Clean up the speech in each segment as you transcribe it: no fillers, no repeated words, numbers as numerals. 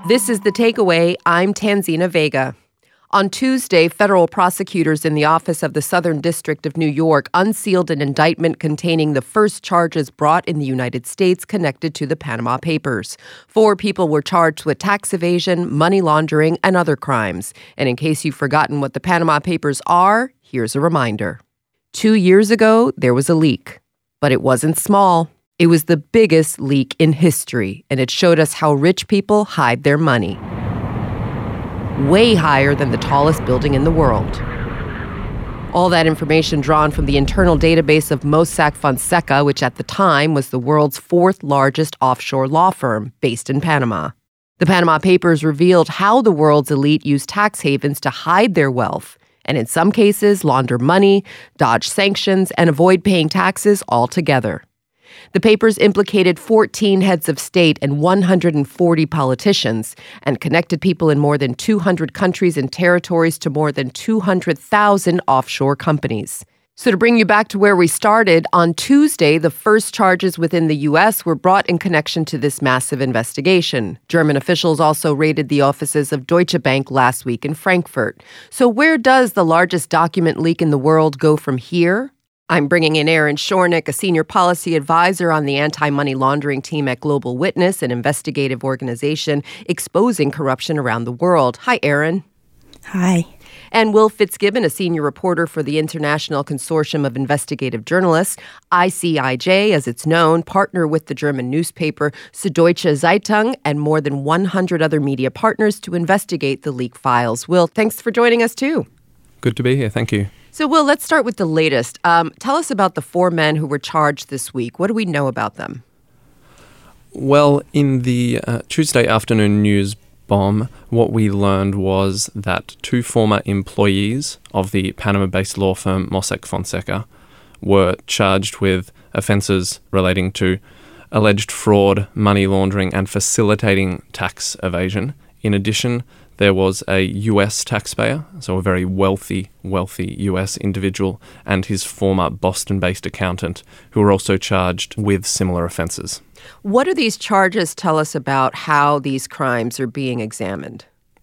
This is The Takeaway. I'm Tanzina Vega. On Tuesday, federal prosecutors in the Office of the Southern District of New York unsealed an indictment containing the first charges brought in the United States connected to the Panama Papers. 4 people were charged with tax evasion, money laundering, and other crimes. And in case you've forgotten what the Panama Papers are, here's a reminder. 2 years ago, there was a leak, but it wasn't small. It was the biggest leak in history, and it showed us how rich people hide their money. Way higher than the tallest building in the world. All that information drawn from the internal database of Mossack Fonseca, which at the time was the world's 4th largest offshore law firm based in Panama. The Panama Papers revealed how the world's elite used tax havens to hide their wealth, and in some cases launder money, dodge sanctions, and avoid paying taxes altogether. The papers implicated 14 heads of state and 140 politicians and connected people in more than 200 countries and territories to more than 200,000 offshore companies. So to bring you back to where we started, on Tuesday, the first charges within the U.S. were brought in connection to this massive investigation. German officials also raided the offices of Deutsche Bank last week in Frankfurt. So where does the largest document leak in the world go from here? I'm bringing in Aaron Shornick, a senior policy advisor on the anti-money laundering team at Global Witness, an investigative organization exposing corruption around the world. Hi, Aaron. Hi. And Will Fitzgibbon, a senior reporter for the International Consortium of Investigative Journalists, ICIJ as it's known, partner with the German newspaper Süddeutsche Zeitung and more than 100 other media partners to investigate the leak files. Will, thanks for joining us too. Good to be here. Thank you. So, Will, let's start with the latest. Tell us about the 4 men who were charged this week. What do we know about them? Well, in the Tuesday afternoon news bomb, what we learned was that 2 former employees of the Panama-based law firm Mossack Fonseca were charged with offences relating to alleged fraud, money laundering, and facilitating tax evasion. In addition, there was a U.S. taxpayer, so a very wealthy U.S. individual, and his former Boston-based accountant, who were also charged with similar offences. What do these charges tell us about how these crimes are being examined?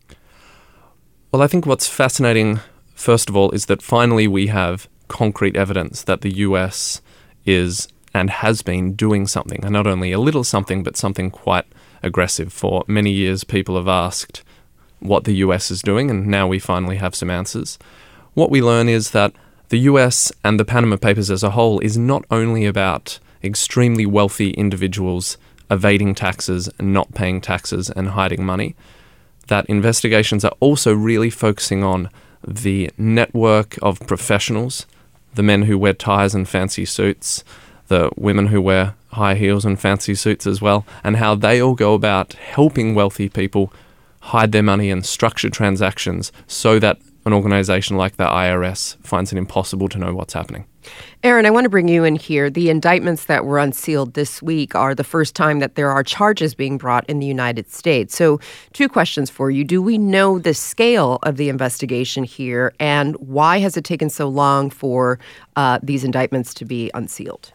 Well, I think what's fascinating, first of all, is that finally we have concrete evidence that the U.S. is and has been doing something, and not only a little something, but something quite aggressive. For many years, people have asked what the US is doing, and now we finally have some answers. What we learn is that the US and the Panama Papers as a whole is not only about extremely wealthy individuals evading taxes and not paying taxes and hiding money, that investigations are also really focusing on the network of professionals, the men who wear ties and fancy suits, the women who wear high heels and fancy suits as well, and how they all go about helping wealthy people hide their money and structure transactions so that an organization like the IRS finds it impossible to know what's happening. Aaron, I want to bring you in here. The indictments that were unsealed this week are the first time that there are charges being brought in the United States. So 2 questions for you. Do we know the scale of the investigation here, and why has it taken so long for these indictments to be unsealed?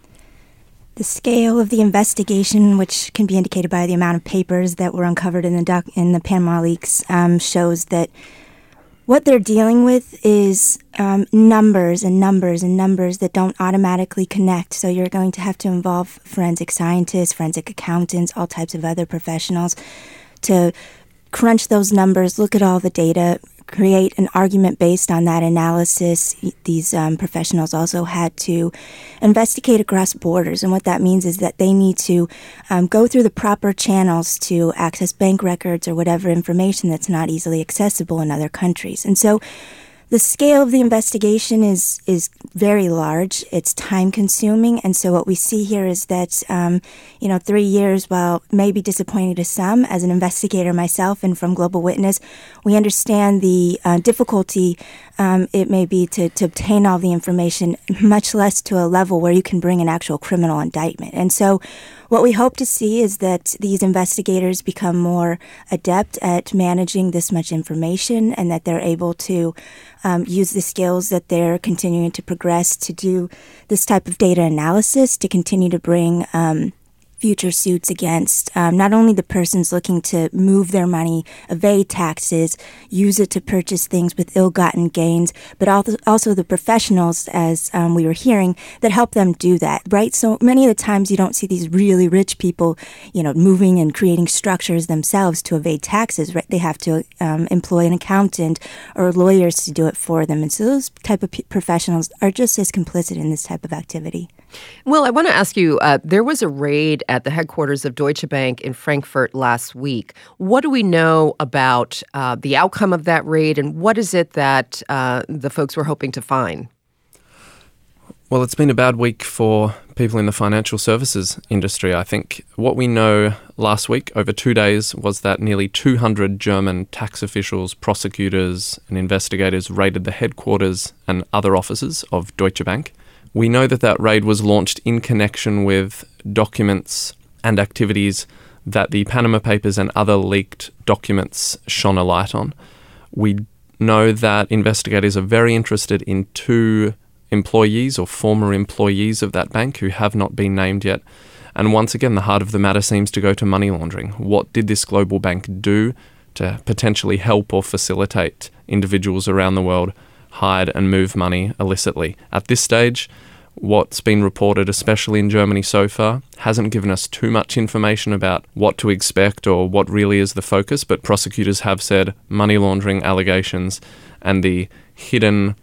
The scale of the investigation, which can be indicated by the amount of papers that were uncovered in the Panama leaks, shows that what they're dealing with is numbers and numbers and numbers that don't automatically connect. So you're going to have to involve forensic scientists, forensic accountants, all types of other professionals to crunch those numbers, look at all the data, create an argument based on that analysis. These professionals also had to investigate across borders. And what that means is that they need to go through the proper channels to access bank records or whatever information that's not easily accessible in other countries. And so the scale of the investigation is very large. It's time-consuming, and so what we see here is that, 3 years, while maybe disappointing to some, as an investigator myself and from Global Witness, we understand the difficulty it may be to obtain all the information, much less to a level where you can bring an actual criminal indictment. And so what we hope to see is that these investigators become more adept at managing this much information and that they're able to use the skills that they're continuing to progress to do this type of data analysis, to continue to bring future suits against not only the persons looking to move their money, evade taxes, use it to purchase things with ill-gotten gains, but also the professionals, as we were hearing, that help them do that, right? So many of the times you don't see these really rich people, moving and creating structures themselves to evade taxes, right? They have to employ an accountant or lawyers to do it for them. And so those type of professionals are just as complicit in this type of activity. Well, I want to ask you, there was a raid at the headquarters of Deutsche Bank in Frankfurt last week. What do we know about the outcome of that raid, and what is it that the folks were hoping to find? Well, it's been a bad week for people in the financial services industry. I think what we know last week, over 2 days, was that nearly 200 German tax officials, prosecutors and investigators raided the headquarters and other offices of Deutsche Bank. We know that raid was launched in connection with documents and activities that the Panama Papers and other leaked documents shone a light on. We know that investigators are very interested in 2 employees or former employees of that bank who have not been named yet. And once again, the heart of the matter seems to go to money laundering. What did this global bank do to potentially help or facilitate individuals around the world hide and move money illicitly? At this stage, what's been reported, especially in Germany so far, hasn't given us too much information about what to expect or what really is the focus, but prosecutors have said money laundering allegations and the hidden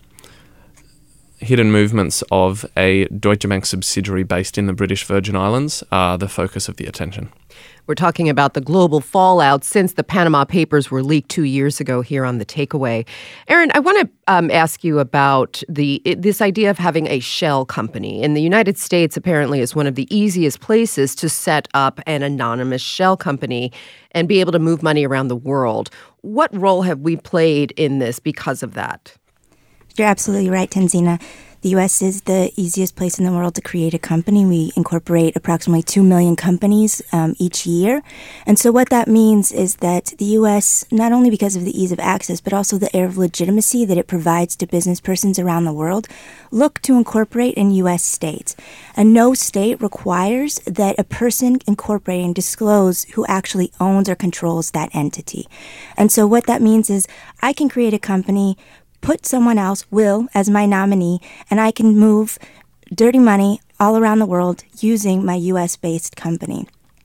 movements of a Deutsche Bank subsidiary based in the British Virgin Islands are the focus of the attention. We're talking about the global fallout since the Panama Papers were leaked 2 years ago here on The Takeaway. Aaron, I want to ask you about this idea of having a shell company. In the United States, apparently, is one of the easiest places to set up an anonymous shell company and be able to move money around the world. What role have we played in this because of that? You're absolutely right, Tanzina. The U.S. is the easiest place in the world to create a company. We incorporate approximately 2 million companies each year. And so what that means is that the U.S., not only because of the ease of access, but also the air of legitimacy that it provides to business persons around the world, look to incorporate in U.S. states. And no state requires that a person incorporating disclose who actually owns or controls that entity. And so what that means is I can create a company, put someone else, Will, as my nominee, and I can move dirty money all around the world using my U.S.-based company.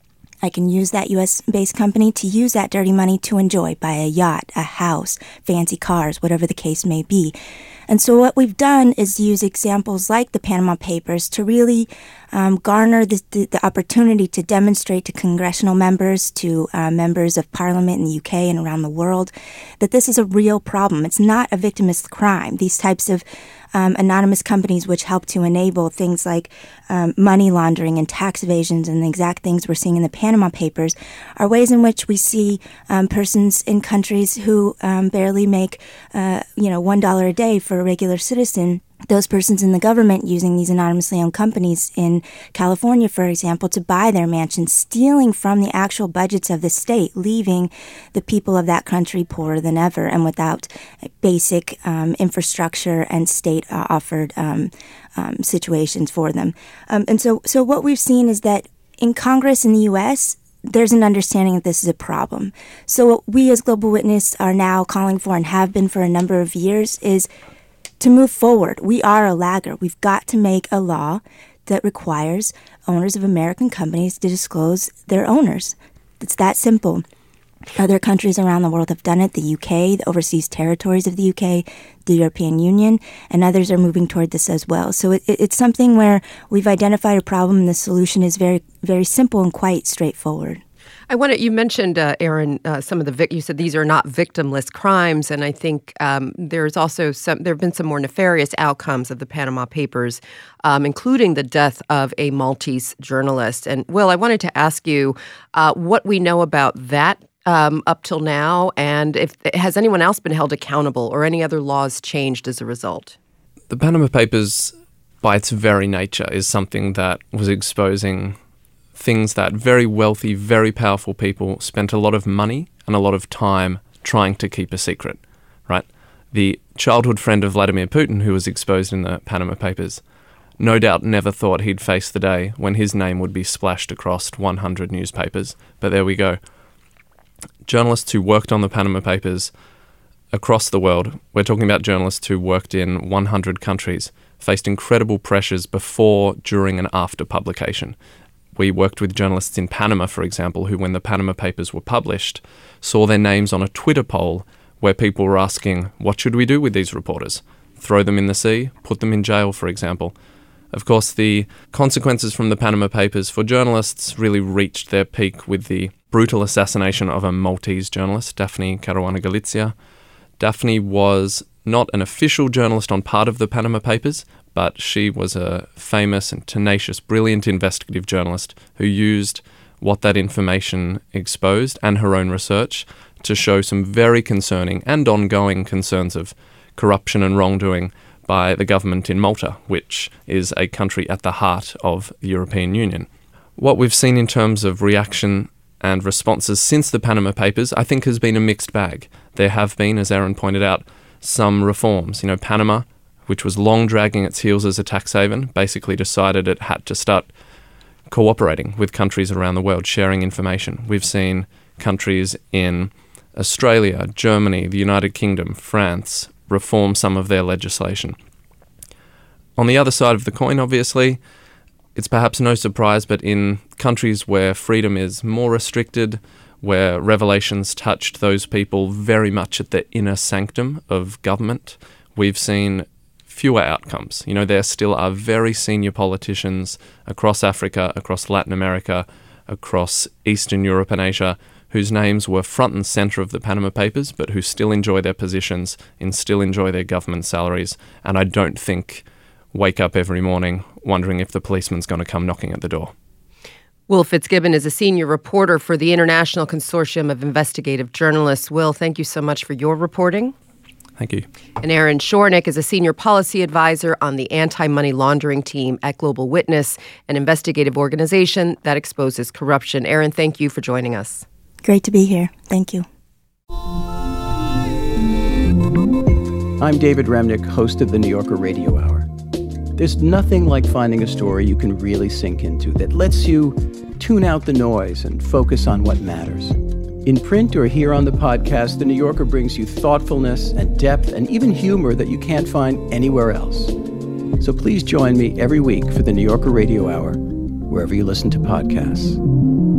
I can use that U.S.-based company to use that dirty money to enjoy, buy a yacht, a house, fancy cars, whatever the case may be. And so what we've done is use examples like the Panama Papers to really garner the opportunity to demonstrate to congressional members, to members of parliament in the UK and around the world, that this is a real problem. It's not a victimless crime. These types of anonymous companies which help to enable things like money laundering and tax evasions and the exact things we're seeing in the Panama Papers are ways in which we see persons in countries who barely make $1 a day for a regular citizen. Those persons in the government using these anonymously owned companies in California, for example, to buy their mansions, stealing from the actual budgets of the state, leaving the people of that country poorer than ever and without basic infrastructure and state-offered situations for them. And so what we've seen is that in Congress in the U.S., there's an understanding that this is a problem. So what we as Global Witness are now calling for and have been for a number of years is to move forward. We are a laggard. We've got to make a law that requires owners of American companies to disclose their owners. It's that simple. Other countries around the world have done it. The UK, the overseas territories of the UK, the European Union, and others are moving toward this as well. So it's something where we've identified a problem and the solution is very, very simple and quite straightforward. You mentioned, Aaron, some of you said these are not victimless crimes, and I think there's also there have been some more nefarious outcomes of the Panama Papers, including the death of a Maltese journalist. And Will, I wanted to ask you what we know about that up till now, and has anyone else been held accountable or any other laws changed as a result? The Panama Papers, by its very nature, is something that was exposing things that very wealthy, very powerful people spent a lot of money and a lot of time trying to keep a secret, right? The childhood friend of Vladimir Putin, who was exposed in the Panama Papers, no doubt never thought he'd face the day when his name would be splashed across 100 newspapers. But there we go. Journalists who worked on the Panama Papers across the world, we're talking about journalists who worked in 100 countries, faced incredible pressures before, during and after publication. We worked with journalists in Panama, for example, who, when the Panama Papers were published, saw their names on a Twitter poll where people were asking, what should we do with these reporters? Throw them in the sea? Put them in jail, for example? Of course, the consequences from the Panama Papers for journalists really reached their peak with the brutal assassination of a Maltese journalist, Daphne Caruana Galizia. Daphne was not an official journalist on part of the Panama Papers, but she was a famous and tenacious, brilliant investigative journalist who used what that information exposed and her own research to show some very concerning and ongoing concerns of corruption and wrongdoing by the government in Malta, which is a country at the heart of the European Union. What we've seen in terms of reaction and responses since the Panama Papers, I think, has been a mixed bag. There have been, as Aaron pointed out, some reforms. Panama, which was long dragging its heels as a tax haven, basically decided it had to start cooperating with countries around the world, sharing information. We've seen countries in Australia, Germany, the United Kingdom, France reform some of their legislation. On the other side of the coin, obviously, it's perhaps no surprise, but in countries where freedom is more restricted, where revelations touched those people very much at the inner sanctum of government, we've seen fewer outcomes. There still are very senior politicians across Africa, across Latin America, across Eastern Europe and Asia, whose names were front and centre of the Panama Papers, but who still enjoy their positions and still enjoy their government salaries. And I don't think wake up every morning wondering if the policeman's going to come knocking at the door. Will Fitzgibbon is a senior reporter for the International Consortium of Investigative Journalists. Will, thank you so much for your reporting. Thank you. And Aaron Shornick is a senior policy advisor on the anti-money laundering team at Global Witness, an investigative organization that exposes corruption. Aaron, thank you for joining us. Great to be here. Thank you. I'm David Remnick, host of the New Yorker Radio Hour. There's nothing like finding a story you can really sink into that lets you tune out the noise and focus on what matters. In print or here on the podcast, The New Yorker brings you thoughtfulness and depth and even humor that you can't find anywhere else. So please join me every week for The New Yorker Radio Hour, wherever you listen to podcasts.